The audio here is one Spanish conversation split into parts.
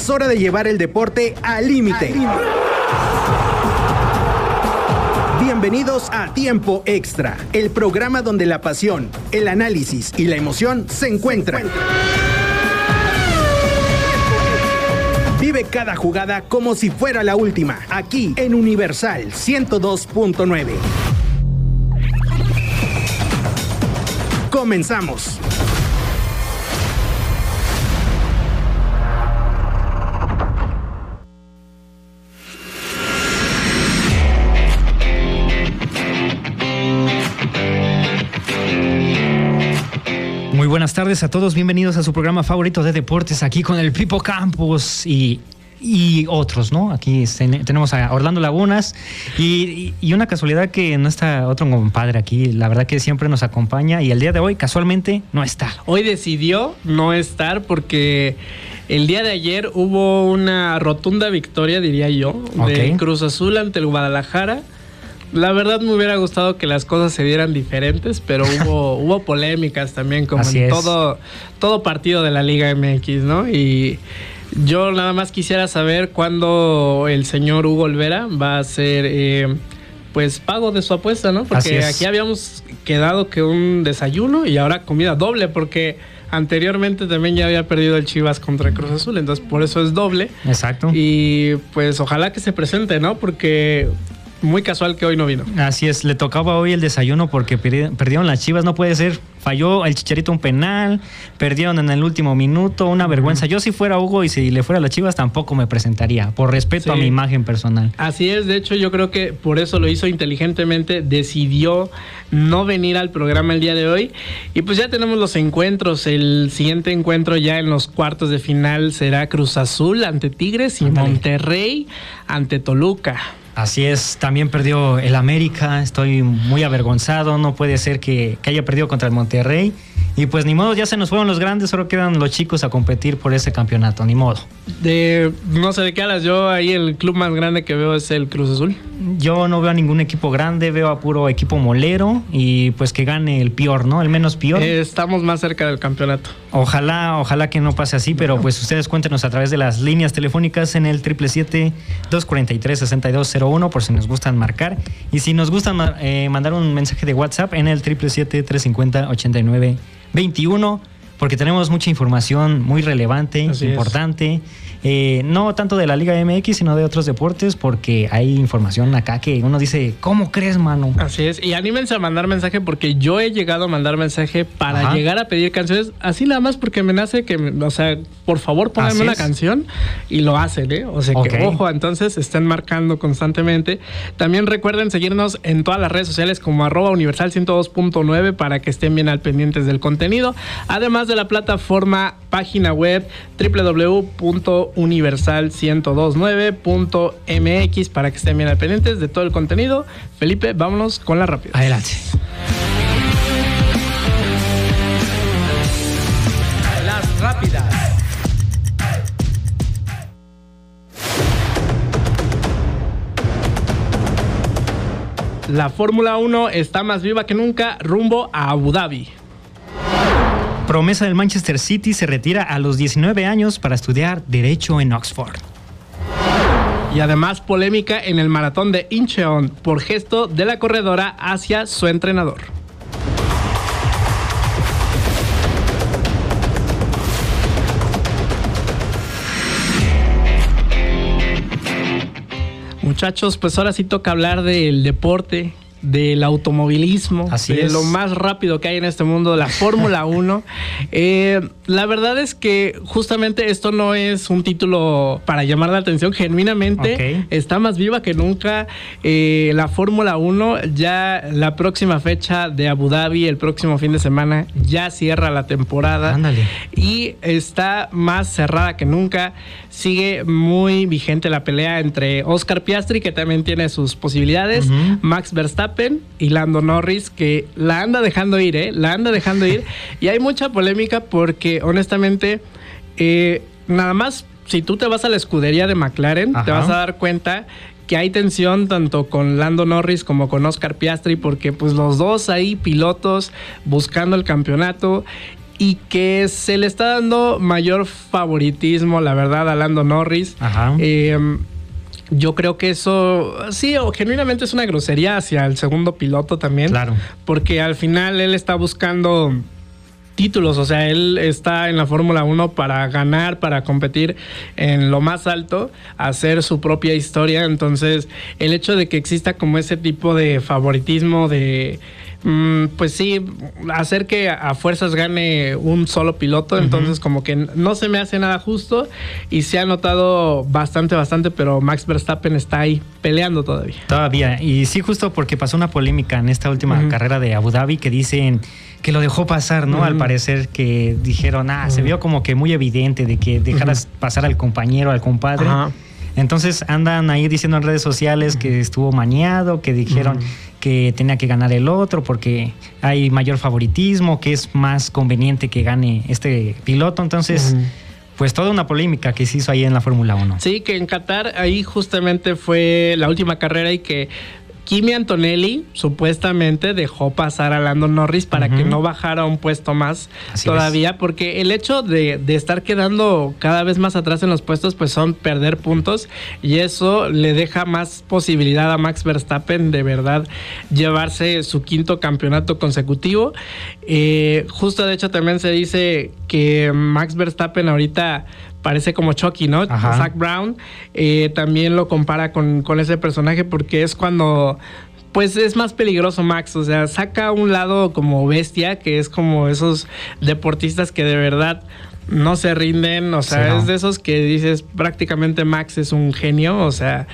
Es hora de llevar el deporte al límite. Bienvenidos a Tiempo Extra, el programa donde la pasión, el análisis y la emoción se encuentran. Vive cada jugada como si fuera la última, aquí en Universal 102.9. Comenzamos. Muy buenas tardes a todos, bienvenidos a su programa favorito de deportes aquí con el Pipo Campos y otros, ¿no? Aquí tenemos a Orlando Lagunas y una casualidad que no está otro compadre aquí, la verdad que siempre nos acompaña y el día de hoy casualmente no está. Hoy decidió no estar porque el día de ayer hubo una rotunda victoria, diría yo, de Cruz Azul ante el Guadalajara. La verdad me hubiera gustado que las cosas se dieran diferentes, pero hubo polémicas también, como así en es. todo partido de la Liga MX, ¿no? Y yo nada más quisiera saber cuándo el señor Hugo Olvera va a hacer pues pago de su apuesta, ¿no? Porque aquí habíamos quedado que un desayuno y ahora comida doble, porque anteriormente también ya había perdido el Chivas contra Cruz Azul, entonces por eso es doble. Exacto. Y pues ojalá que se presente, ¿no? Porque muy casual que hoy no vino. Así es, le tocaba hoy el desayuno porque perdieron las Chivas, no puede ser. Falló el Chicharito un penal, perdieron en el último minuto, una vergüenza. Yo si fuera Hugo y si le fuera a las Chivas tampoco me presentaría, por respeto a mi imagen personal. Así es, de hecho yo creo que por eso lo hizo inteligentemente, decidió no venir al programa el día de hoy. Y pues ya tenemos los encuentros, el siguiente encuentro ya en los cuartos de final será Cruz Azul ante Tigres y Monterrey ante Toluca. Así es, también perdió el América, estoy muy avergonzado, no puede ser que haya perdido contra el Monterrey. Y pues ni modo, ya se nos fueron los grandes, solo quedan los chicos a competir por ese campeonato, ni modo. No sé de qué hablas, yo ahí el club más grande que veo es el Cruz Azul. Yo no veo a ningún equipo grande, veo a puro equipo molero y pues que gane el peor, ¿no? El menos peor. Estamos más cerca del campeonato. Ojalá que no pase así, pero pues ustedes cuéntenos a través de las líneas telefónicas en el 777-243-6201 por si nos gustan marcar. Y si nos gustan mandar un mensaje de WhatsApp en el 777-350-8921, porque tenemos mucha información muy relevante, así importante. No tanto de la Liga MX, sino de otros deportes, porque hay información acá que uno dice, ¿cómo crees, mano? Así es, y anímense a mandar mensaje, porque yo he llegado a mandar mensaje para llegar a pedir canciones, así nada más porque me nace que, o sea, por favor pónganme una canción, y lo hacen, ¿eh? O sea que, ojo, entonces estén marcando constantemente. También recuerden seguirnos en todas las redes sociales como @Universal 102.9 para que estén bien al pendientes del contenido, además de la plataforma página web www.universal1029.mx para que estén bien al pendientes de todo el contenido. Felipe, vámonos con las rápidas. Adelante. Las rápidas. La Fórmula 1 está más viva que nunca rumbo a Abu Dhabi. Promesa del Manchester City se retira a los 19 años para estudiar Derecho en Oxford. Y además polémica en el maratón de Incheon por gesto de la corredora hacia su entrenador. Muchachos, pues ahora sí toca hablar del deporte, del automovilismo, lo más rápido que hay en este mundo, de la Fórmula 1. La verdad es que justamente esto no es un título para llamar la atención, genuinamente está más viva que nunca la Fórmula 1. Ya la próxima fecha de Abu Dhabi, el próximo fin de semana, ya cierra la temporada. Ándale. Y está más cerrada que nunca. Sigue muy vigente la pelea entre Oscar Piastri, que también tiene sus posibilidades, Max Verstappen y Lando Norris, que la anda dejando ir, la anda dejando ir. Y hay mucha polémica porque, honestamente, nada más, si tú te vas a la escudería de McLaren, te vas a dar cuenta que hay tensión tanto con Lando Norris como con Oscar Piastri, porque pues los dos ahí pilotos buscando el campeonato. y que se le está dando mayor favoritismo, la verdad, a Lando Norris. Ajá. Yo creo que eso, sí, o genuinamente es una grosería hacia el segundo piloto también. Claro. Porque al final él está buscando títulos, o sea, él está en la Fórmula 1 para ganar, para competir en lo más alto, hacer su propia historia. Entonces, el hecho de que exista como ese tipo de favoritismo de... pues sí, hacer que a fuerzas gane un solo piloto, entonces como que no se me hace nada justo y se ha notado bastante, pero Max Verstappen está ahí peleando todavía. Y sí, justo porque pasó una polémica en esta última carrera de Abu Dhabi que dicen que lo dejó pasar, ¿no? Al parecer que dijeron, se vio como que muy evidente de que dejaras pasar al compañero, al compadre. Ajá. Entonces andan ahí diciendo en redes sociales que estuvo maniado, que dijeron que tenía que ganar el otro porque hay mayor favoritismo, que es más conveniente que gane este piloto. Entonces, pues toda una polémica que se hizo ahí en la Fórmula 1. Sí, que en Qatar ahí justamente fue la última carrera y que Kimi Antonelli supuestamente dejó pasar a Lando Norris para que no bajara un puesto más. Así todavía, es. Porque el hecho de estar quedando cada vez más atrás en los puestos, pues son perder puntos y eso le deja más posibilidad a Max Verstappen de verdad llevarse su 5º campeonato consecutivo. Justo de hecho también se dice que Max Verstappen ahorita parece como Chucky, ¿no? Ajá. Zac Brown también lo compara con ese personaje porque es cuando pues es más peligroso Max, o sea, saca un lado como bestia, que es como esos deportistas que de verdad no se rinden, o sea, sí, no. Es de esos que dices prácticamente Max es un genio, o sea,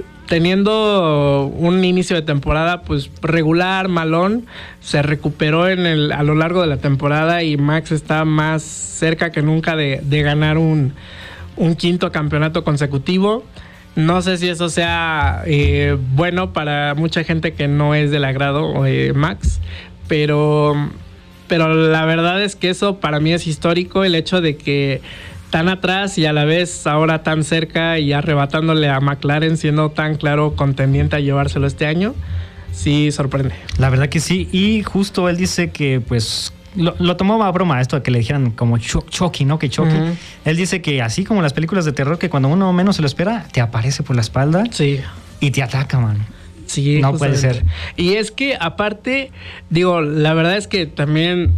teniendo un inicio de temporada pues regular, malón, se recuperó a lo largo de la temporada y Max está más cerca que nunca de ganar un 5º campeonato consecutivo. No sé si eso sea bueno para mucha gente que no es del agrado Max, pero la verdad es que eso para mí es histórico, el hecho de que tan atrás y a la vez ahora tan cerca y arrebatándole a McLaren, siendo tan claro contendiente a llevárselo este año, sí sorprende. La verdad que sí, y justo él dice que pues lo tomó a broma esto de que le dijeran como Chucky, ¿no? Que Chucky. Él dice que así como las películas de terror, que cuando uno menos se lo espera, te aparece por la espalda y te ataca, man. Sí, no puede ser. Y es que aparte, digo, la verdad es que también...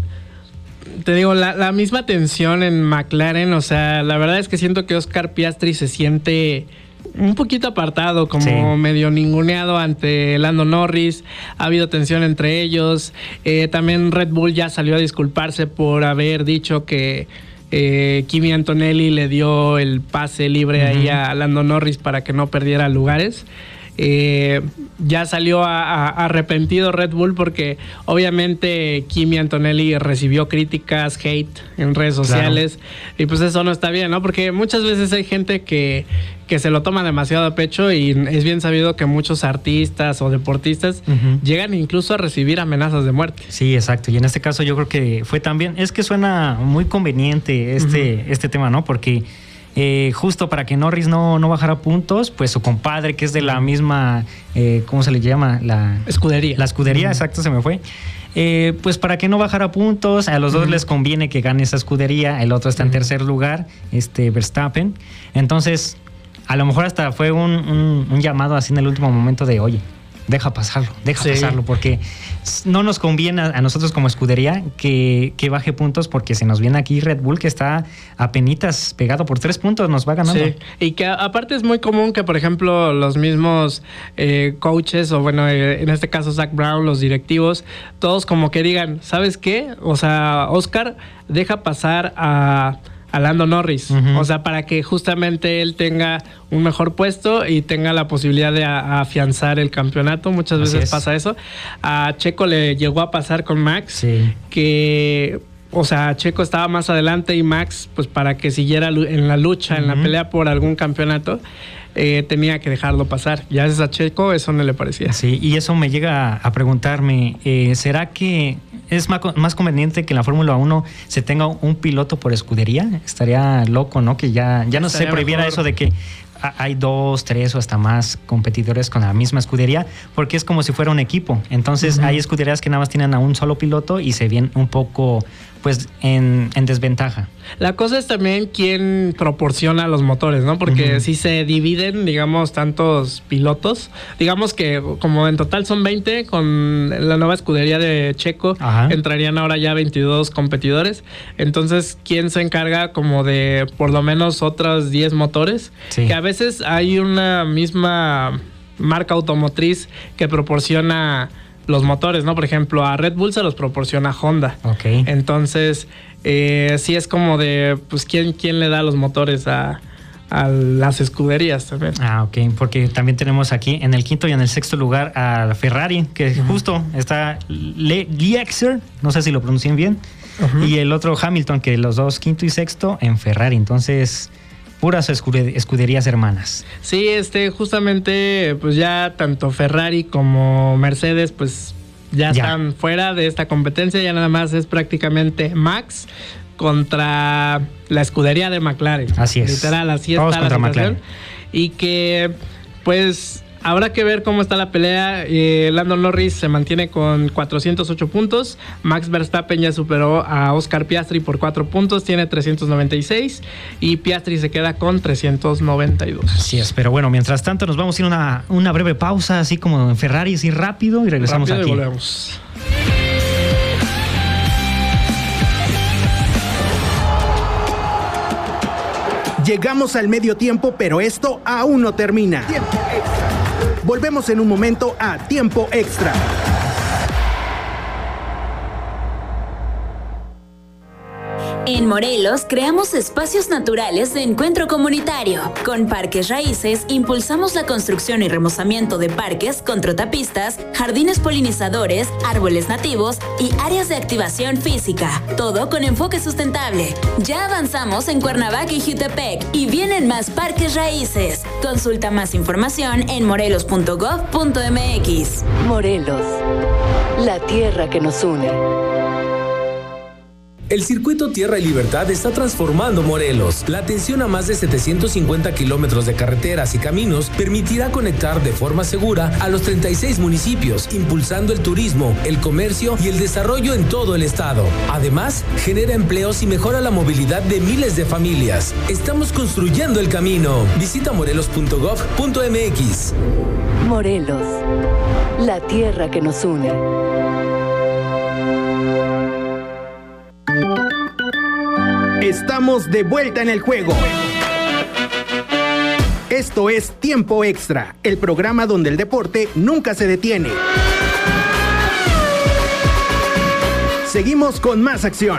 Te digo, la misma tensión en McLaren, o sea, la verdad es que siento que Oscar Piastri se siente un poquito apartado, como medio ninguneado ante Lando Norris. Ha habido tensión entre ellos. También Red Bull ya salió a disculparse por haber dicho que Kimi Antonelli le dio el pase libre ahí a Lando Norris para que no perdiera lugares. Ya salió arrepentido Red Bull porque obviamente Kimi Antonelli recibió críticas, hate en redes sociales, y pues eso no está bien, ¿no? Porque muchas veces hay gente que se lo toma demasiado a pecho y es bien sabido que muchos artistas o deportistas llegan incluso a recibir amenazas de muerte. Sí, exacto, y en este caso yo creo que fue también, es que suena muy conveniente este tema, ¿no? Porque justo para que Norris no bajara puntos, pues su compadre, que es de la misma, ¿cómo se le llama? La escudería. La escudería, exacto, se me fue. Pues para que no bajara puntos, a los dos les conviene que gane esa escudería, el otro está en tercer lugar, Verstappen. Entonces, a lo mejor hasta fue un llamado así en el último momento de, oye, deja pasarlo, porque no nos conviene a nosotros como escudería que baje puntos, porque se nos viene aquí Red Bull, que está apenitas pegado por 3 puntos, nos va ganando. Sí, y que aparte es muy común que, por ejemplo, los mismos coaches, o bueno, en este caso Zac Brown, los directivos, todos como que digan, ¿sabes qué? O sea, Oscar, deja pasar a Lando Norris, o sea, para que justamente él tenga un mejor puesto y tenga la posibilidad de afianzar el campeonato. Muchas veces pasa eso. A Checo le llegó a pasar con Max, que, o sea, Checo estaba más adelante y Max, pues para que siguiera en la lucha, en la pelea por algún campeonato, tenía que dejarlo pasar. Ya a Checo eso no le parecía. Sí, y eso me llega a preguntarme, ¿será que es más conveniente que en la Fórmula 1 se tenga un piloto por escudería? Estaría loco, ¿no? Que ya no se prohibiera eso de que hay 2, 3 o hasta más competidores con la misma escudería, porque es como si fuera un equipo. Entonces hay escuderías que nada más tienen a un solo piloto y se ven un poco pues en desventaja. La cosa es también quién proporciona los motores, ¿no? Porque si se dividen, digamos, tantos pilotos, digamos que como en total son 20, con la nueva escudería de Checo entrarían ahora ya 22 competidores. Entonces, ¿quién se encarga como de por lo menos otros 10 motores? Sí. Que a veces hay una misma marca automotriz que proporciona los motores, ¿no? Por ejemplo, a Red Bull se los proporciona Honda. Okay. Entonces, sí es como de, pues, ¿quién le da los motores a las escuderías también? Ok, porque también tenemos aquí en el 5º y en el 6º lugar a Ferrari, que justo está Liexer, no sé si lo pronuncian bien, y el otro Hamilton, que los dos 5º y 6º en Ferrari. Entonces, puras escuderías hermanas. Sí, justamente pues ya tanto Ferrari como Mercedes pues ya están fuera de esta competencia, ya nada más es prácticamente Max contra la escudería de McLaren. Así es. Literal, así todos está contra la situación. McLaren. Y que pues habrá que ver cómo está la pelea. Lando Norris se mantiene con 408 puntos. Max Verstappen ya superó a Oscar Piastri por 4 puntos, tiene 396. Y Piastri se queda con 392. Así es, pero bueno, mientras tanto nos vamos a ir a una breve pausa, así como en Ferrari, así rápido, y regresamos aquí. Y volvemos. Llegamos al medio tiempo, pero esto aún no termina. Tiempo extra. Volvemos en un momento a Tiempo Extra. En Morelos creamos espacios naturales de encuentro comunitario. Con Parques Raíces impulsamos la construcción y remozamiento de parques con trotapistas, jardines polinizadores, árboles nativos y áreas de activación física. Todo con enfoque sustentable. Ya avanzamos en Cuernavaca y Jutepec y vienen más Parques Raíces. Consulta más información en morelos.gov.mx. Morelos, la tierra que nos une. El Circuito Tierra y Libertad está transformando Morelos. La atención a más de 750 kilómetros de carreteras y caminos permitirá conectar de forma segura a los 36 municipios, impulsando el turismo, el comercio y el desarrollo en todo el estado. Además, genera empleos y mejora la movilidad de miles de familias. Estamos construyendo el camino. Visita morelos.gov.mx. Morelos, la tierra que nos une. Estamos de vuelta en el juego. Esto es Tiempo Extra, el programa donde el deporte nunca se detiene. Seguimos con más acción.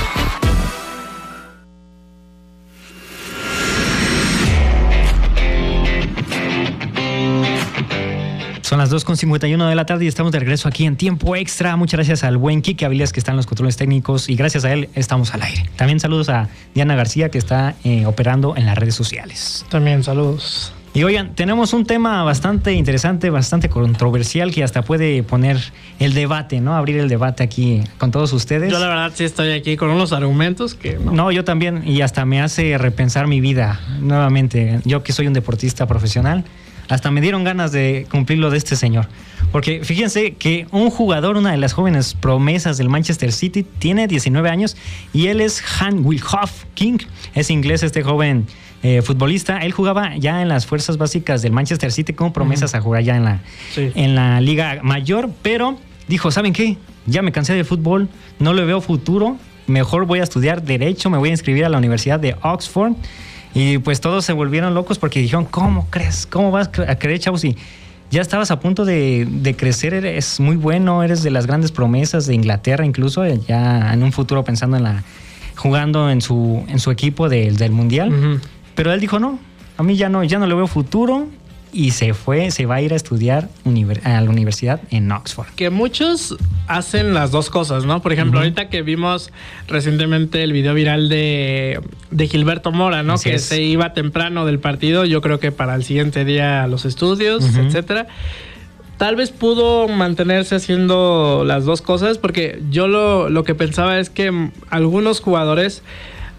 Son las 2:51 de la tarde y estamos de regreso aquí en Tiempo Extra. Muchas gracias al buen Kike Avilés que está en los controles técnicos y gracias a él estamos al aire. También saludos a Diana García que está operando en las redes sociales. También saludos. Y oigan, tenemos un tema bastante interesante, bastante controversial que hasta puede poner el debate, ¿no? Abrir el debate aquí con todos ustedes. Yo la verdad sí estoy aquí con unos argumentos que no. No, yo también, y hasta me hace repensar mi vida nuevamente. Yo que soy un deportista profesional, hasta me dieron ganas de cumplir lo de este señor. Porque fíjense que un jugador, una de las jóvenes promesas del Manchester City, tiene 19 años y él es Han Wilhoff King. Es inglés este joven futbolista. Él jugaba ya en las fuerzas básicas del Manchester City como promesas a jugar ya en la Liga Mayor, pero dijo, ¿saben qué? Ya me cansé del fútbol, no le veo futuro, mejor voy a estudiar Derecho, me voy a inscribir a la Universidad de Oxford. Y pues todos se volvieron locos porque dijeron, ¿cómo crees? ¿Cómo vas a creer, chavos? Si ya estabas a punto de crecer, eres muy bueno, eres de las grandes promesas de Inglaterra, incluso ya en un futuro pensando jugando en su equipo del Mundial. Uh-huh. Pero él dijo, no, a mí ya no le veo futuro. Y se va a ir a estudiar a la universidad en Oxford. Que muchos hacen las dos cosas, ¿no? Por ejemplo, ahorita que vimos recientemente el video viral de Gilberto Mora, ¿no? Así que se iba temprano del partido, yo creo que para el siguiente día a los estudios, etcétera. Tal vez pudo mantenerse haciendo las dos cosas, porque yo lo que pensaba es que algunos jugadores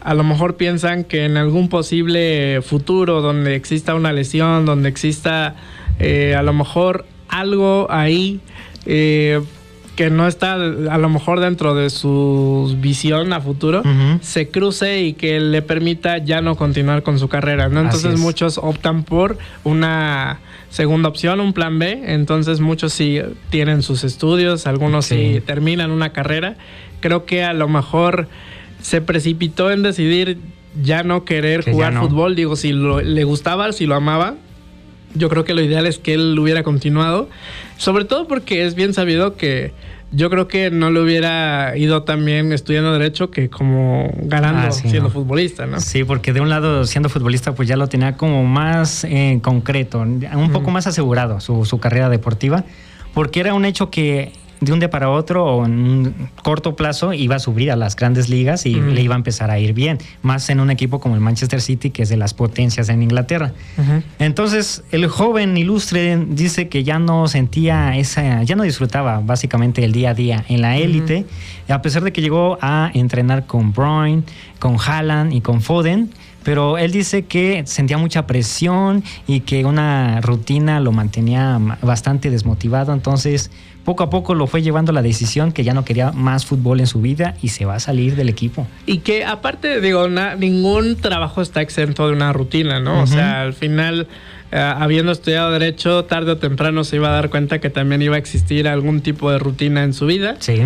a lo mejor piensan que en algún posible futuro donde exista una lesión, donde exista a lo mejor algo ahí que no está a lo mejor dentro de su visión a futuro, se cruce y que le permita ya no continuar con su carrera, ¿no? Entonces muchos optan por una segunda opción, un plan B. Entonces muchos sí tienen sus estudios, algunos sí terminan una carrera. Creo que a lo mejor se precipitó en decidir ya no querer jugar fútbol. Digo, si le gustaba, si lo amaba, yo creo que lo ideal es que él hubiera continuado. Sobre todo porque es bien sabido que yo creo que no le hubiera ido tan bien estudiando Derecho que como ganando siendo futbolista, ¿no? Sí, porque de un lado, siendo futbolista, pues ya lo tenía como más concreto, un poco más asegurado su carrera deportiva, porque era un hecho que de un día para otro o en un corto plazo iba a subir a las grandes ligas y le iba a empezar a ir bien, más en un equipo como el Manchester City, que es de las potencias en Inglaterra. Entonces el joven ilustre dice que ya no sentía ya no disfrutaba básicamente el día a día en la élite, a pesar de que llegó a entrenar con Bruyne, con Haaland y con Foden. Pero él dice que sentía mucha presión y que una rutina lo mantenía bastante desmotivado. Entonces, poco a poco lo fue llevando a la decisión que ya no quería más fútbol en su vida y se va a salir del equipo. Y que aparte, digo, ningún trabajo está exento de una rutina, ¿no? O sea, al final, habiendo estudiado Derecho, tarde o temprano se iba a dar cuenta que también iba a existir algún tipo de rutina en su vida. Sí.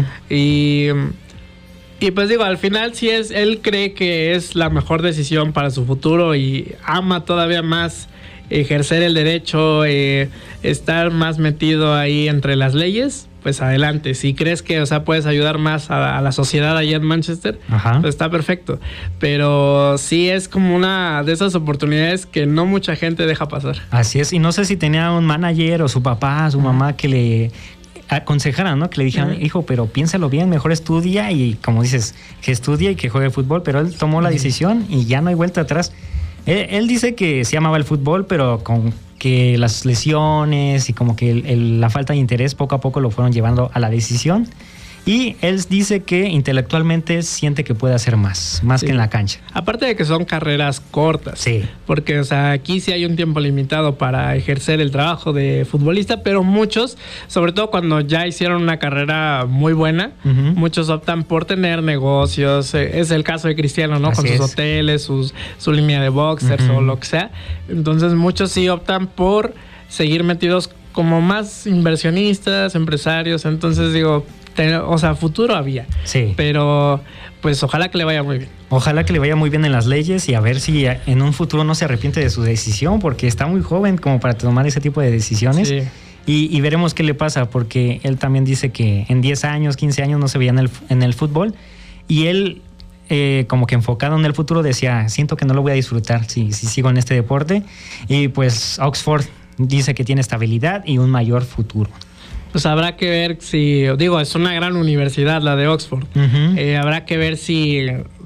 Y pues digo, al final sí él cree que es la mejor decisión para su futuro y ama todavía más ejercer el derecho, estar más metido ahí entre las leyes, pues adelante. Si crees que, o sea, puedes ayudar más a la sociedad allá en Manchester, pues está perfecto. Pero sí es como una de esas oportunidades que no mucha gente deja pasar. Así es, y no sé si tenía un manager o su papá, su mamá que le aconsejaran, ¿no? Que le dijeran, hijo, pero piénsalo bien, mejor estudia y, como dices, que estudie y que juegue fútbol. Pero él tomó la decisión y ya no hay vuelta atrás. Él dice que sí amaba el fútbol, pero con que las lesiones y como que la falta de interés poco a poco lo fueron llevando a la decisión. Y él dice que intelectualmente siente que puede hacer más que en la cancha. Aparte de que son carreras cortas. Sí. Porque, o sea, aquí sí hay un tiempo limitado para ejercer el trabajo de futbolista, pero muchos, sobre todo cuando ya hicieron una carrera muy buena, muchos optan por tener negocios. Es el caso de Cristiano, ¿no? Así con sus hoteles, su línea de boxers o lo que sea. Entonces, muchos sí optan por seguir metidos como más inversionistas, empresarios. Entonces, digo, o sea, futuro había. Sí. Pero pues ojalá que le vaya muy bien. Ojalá que le vaya muy bien en las leyes y a ver si en un futuro no se arrepiente de su decisión, porque está muy joven como para tomar ese tipo de decisiones. Sí. Y veremos qué le pasa, porque él también dice que en 10 años, 15 años no se veía en el fútbol. Y él, como que enfocado en el futuro, decía, siento que no lo voy a disfrutar si sigo en este deporte. Y pues Oxford dice que tiene estabilidad y un mayor futuro. Pues habrá que ver si, digo, es una gran universidad la de Oxford. Habrá que ver si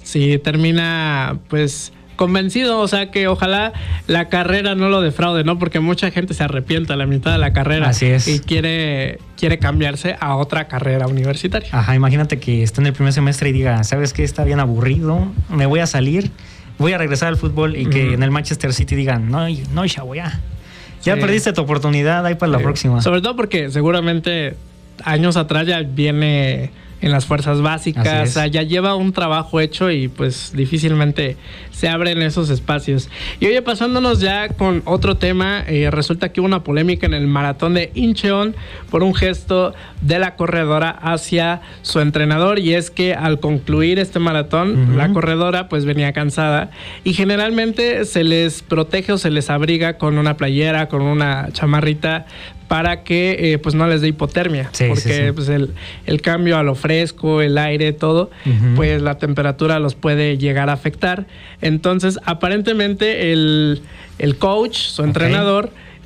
termina, pues, convencido. O sea, que ojalá la carrera no lo defraude, ¿no? Porque mucha gente se arrepiente a la mitad de la carrera. Así es. Y quiere cambiarse a otra carrera universitaria. Ajá, imagínate que está en el primer semestre y diga, ¿sabes qué? Está bien aburrido, me voy a salir, voy a regresar al fútbol y que en el Manchester City digan, no, chavo, ya perdiste tu oportunidad, ahí para la próxima. Sobre todo porque seguramente años atrás ya viene en las fuerzas básicas, o sea, ya lleva un trabajo hecho y pues difícilmente se abren esos espacios. Y oye, pasándonos ya con otro tema, resulta que hubo una polémica en el maratón de Incheon por un gesto de la corredora hacia su entrenador, y es que al concluir este maratón, la corredora pues venía cansada y generalmente se les protege o se les abriga con una playera, con una chamarrita, para que pues no les dé hipotermia, porque pues el cambio a lo fresco, el aire, todo, pues la temperatura los puede llegar a afectar. Entonces, aparentemente el coach, su entrenador,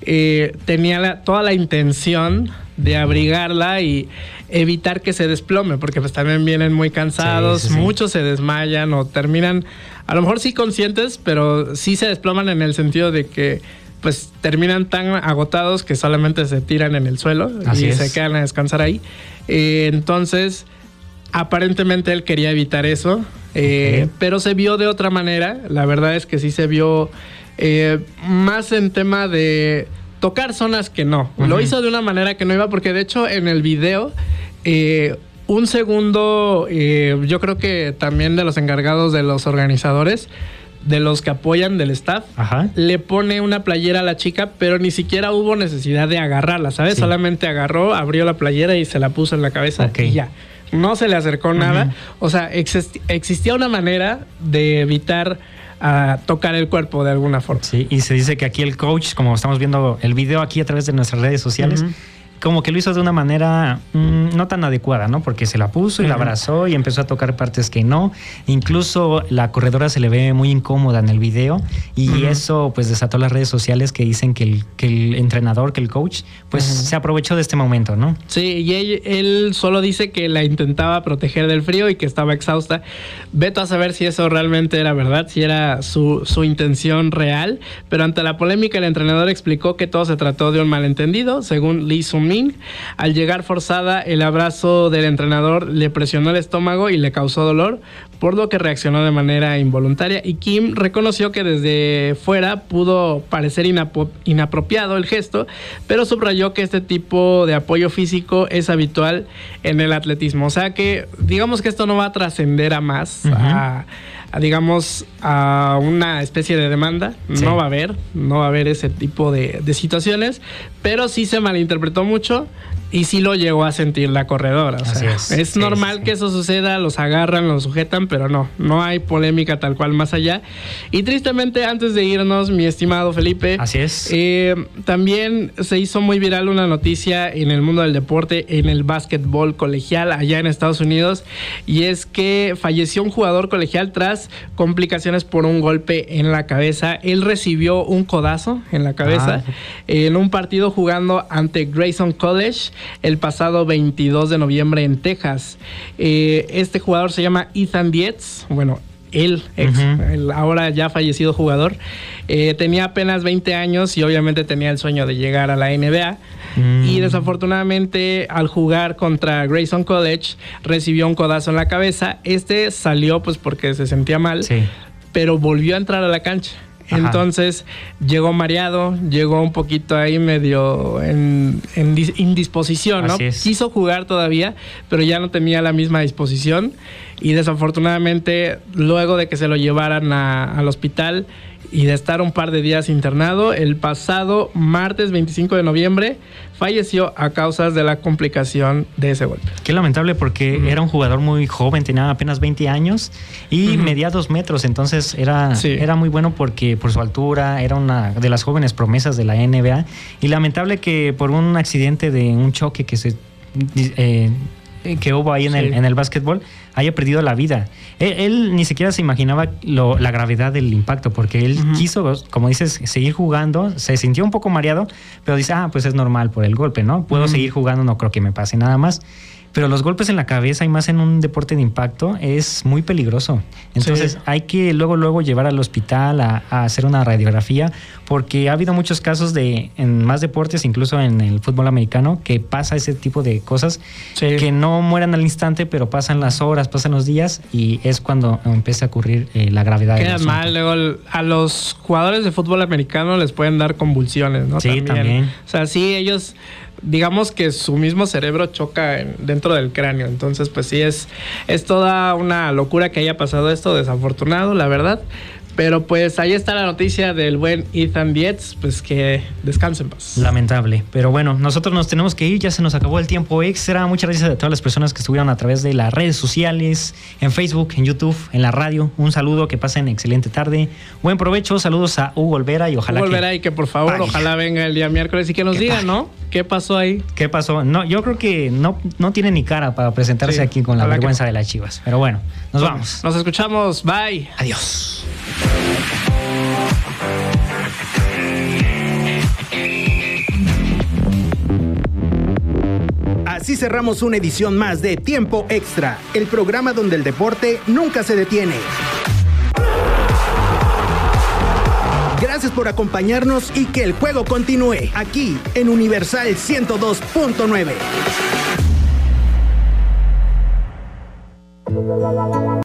tenía toda la intención de abrigarla y evitar que se desplome, porque pues también vienen muy cansados, muchos se desmayan o terminan, a lo mejor sí conscientes, pero sí se desploman en el sentido de que pues terminan tan agotados que solamente se tiran en el suelo. Así se quedan a descansar ahí. Entonces, aparentemente él quería evitar eso pero se vio de otra manera. La verdad es que sí se vio más en tema de tocar zonas que no. Lo hizo de una manera que no iba, porque de hecho en el video un segundo, yo creo que también de los encargados, de los organizadores, de los que apoyan, del staff, le pone una playera a la chica, pero ni siquiera hubo necesidad de agarrarla, ¿sabes? Sí. Solamente agarró, abrió la playera y se la puso en la cabeza y ya. No se le acercó nada. O sea, existía una manera de evitar tocar el cuerpo de alguna forma. Sí, y se dice que aquí el coach, como estamos viendo el video aquí a través de nuestras redes sociales, como que lo hizo de una manera no tan adecuada, ¿no? Porque se la puso y la abrazó y empezó a tocar partes que no. Incluso la corredora se le ve muy incómoda en el video y eso pues desató las redes sociales que dicen que el entrenador, que el coach, pues se aprovechó de este momento, ¿no? Sí, y él solo dice que la intentaba proteger del frío y que estaba exhausta. Veto a saber si eso realmente era verdad, si era su intención real, pero ante la polémica el entrenador explicó que todo se trató de un malentendido, según Lee Sung-min. Al llegar forzada, el abrazo del entrenador le presionó el estómago y le causó dolor, por lo que reaccionó de manera involuntaria, y Kim reconoció que desde fuera pudo parecer inapropiado el gesto, pero subrayó que este tipo de apoyo físico es habitual en el atletismo. O sea que digamos que esto no va a trascender a más, digamos a una especie de demanda. No va a haber ese tipo de situaciones, pero sí se malinterpretó mucho y sí lo llegó a sentir la corredora. O sea, es normal que eso suceda, los agarran, los sujetan, pero no hay polémica tal cual más allá. Y tristemente, antes de irnos, mi estimado Felipe, así es. También se hizo muy viral una noticia en el mundo del deporte, en el básquetbol colegial allá en Estados Unidos, y es que falleció un jugador colegial tras complicaciones por un golpe en la cabeza. Él recibió un codazo en la cabeza en un partido jugando ante Grayson College el pasado 22 de noviembre en Texas. Este jugador se llama Ethan Dietz. Bueno, el ahora ya fallecido jugador, tenía apenas 20 años y obviamente tenía el sueño de llegar a la NBA. Y desafortunadamente, al jugar contra Grayson College, recibió un codazo en la cabeza. Salió pues porque se sentía mal, pero volvió a entrar a la cancha. Entonces llegó mareado, llegó un poquito ahí medio en indisposición, ¿no? Quiso jugar todavía, pero ya no tenía la misma disposición, y desafortunadamente luego de que se lo llevaran al hospital y de estar un par de días internado, el pasado martes 25 de noviembre falleció a causa de la complicación de ese golpe. Qué lamentable, porque era un jugador muy joven, tenía apenas 20 años y medía 2 metros, entonces era muy bueno porque por su altura era una de las jóvenes promesas de la NBA, y lamentable que por un accidente de un choque que hubo ahí en el básquetbol haya perdido la vida. Él ni siquiera se imaginaba la gravedad del impacto, porque él quiso, como dices, seguir jugando. Se sintió un poco mareado, pero dice, pues es normal por el golpe, ¿no? Puedo seguir jugando, no creo que me pase nada más. Pero los golpes en la cabeza, y más en un deporte de impacto, es muy peligroso. Entonces hay que luego llevar al hospital a hacer una radiografía, porque ha habido muchos casos en más deportes, incluso en el fútbol americano, que pasa ese tipo de cosas, que no mueran al instante, pero pasan las horas, pasan los días, y es cuando empieza a ocurrir la gravedad. Queda mal. Luego a los jugadores de fútbol americano les pueden dar convulsiones, ¿no? Sí, también. O sea, sí, ellos, digamos que su mismo cerebro choca dentro del cráneo. Entonces, pues sí, es toda una locura que haya pasado esto, desafortunado, la verdad. Pero pues ahí está la noticia del buen Ethan Dietz, pues que descanse en paz. Lamentable, pero bueno, nosotros nos tenemos que ir, ya se nos acabó el tiempo extra. Muchas gracias a todas las personas que estuvieron a través de las redes sociales, en Facebook, en YouTube, en la radio. Un saludo, que pasen excelente tarde. Buen provecho, saludos a Hugo Olvera, y ojalá que por favor, ojalá venga el día miércoles y que nos diga, ¿no? ¿Qué pasó ahí? ¿Qué pasó? No, yo creo que no tiene ni cara para presentarse aquí con la vergüenza de las Chivas. Pero bueno, nos vamos. Nos escuchamos. Bye. Adiós. Así cerramos una edición más de Tiempo Extra, el programa donde el deporte nunca se detiene. Gracias por acompañarnos y que el juego continúe aquí en Universal 102.9.